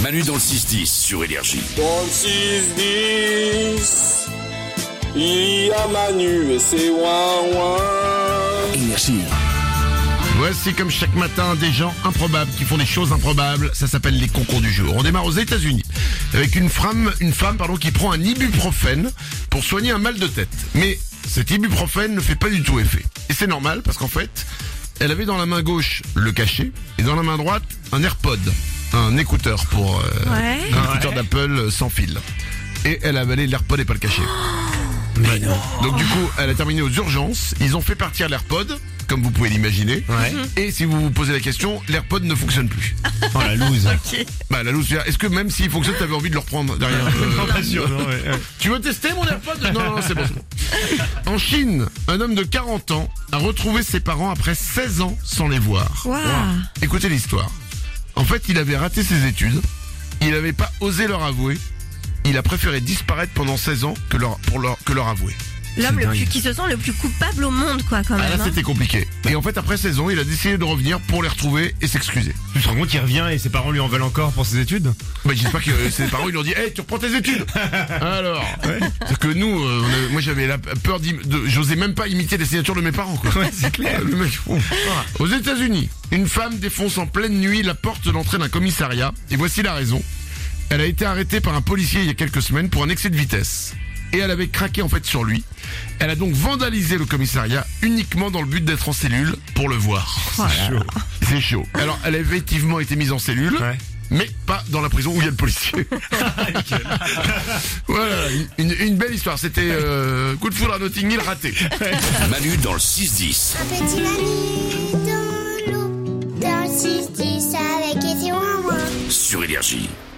Manu dans le 6-10 sur Énergie. Dans le 6-10, il y a Manu et c'est ouin-ouin. Énergie. Voici comme chaque matin des gens improbables qui font des choses improbables. Ça s'appelle les concours du jour. On démarre aux États-Unis avec une femme qui prend un ibuprofène pour soigner un mal de tête. Mais cet ibuprofène ne fait pas du tout effet. Et c'est normal parce qu'en fait, elle avait dans la main gauche le cachet et dans la main droite un AirPod, un écouteur pour un écouteur d'Apple sans fil. Et elle a avalé l'AirPod et pas le cachet. Mais non. Donc du coup, elle a terminé aux urgences. Ils ont fait partir l'AirPod, comme vous pouvez l'imaginer. Et si vous vous posez la question, l'AirPod ne fonctionne plus. Oh la loose. Bah la loose, est-ce que même s'il fonctionne, t'avais envie de le reprendre derrière Non, pas sûr. Non, ouais. Tu veux tester mon AirPod? Non, c'est bon. En Chine, un homme de 40 ans a retrouvé ses parents après 16 ans sans les voir. Wow. Écoutez l'histoire. En fait, il avait raté ses études. Il n'avait pas osé leur avouer. Il a préféré disparaître pendant 16 ans que leur avouer. L'homme C'est dingue. qui se sent le plus coupable au monde, quoi, quand Ah même. là, hein. c'était compliqué. Et en fait, après 16 ans, il a décidé de revenir pour les retrouver et s'excuser. Tu te rends compte qu'il revient et ses parents lui en veulent encore pour ses études? Bah, j'espère que ses parents, ils lui ont dit, hey, tu reprends tes études. Alors. C'est que nous, moi, j'avais la peur j'osais même pas imiter les signatures de mes parents, quoi. Ouais, c'est clair. Le mec, Aux États-Unis, une femme défonce en pleine nuit la porte d'entrée d'un commissariat. Et voici la raison. Elle a été arrêtée par un policier il y a quelques semaines pour un excès de vitesse. Et elle avait craqué en fait sur lui. Elle a donc vandalisé le commissariat uniquement dans le but d'être en cellule pour le voir. C'est chaud. Alors elle a effectivement été mise en cellule. Ouais. Mais pas dans la prison où il y a le policier. Voilà, une belle histoire. C'était coup de foudre à Notting Hill raté. Manu dans le 6-10. Un petit Manu dans l'eau, dans le 6-10 avec Eddie Ouin-Ouin. Sur Énergie.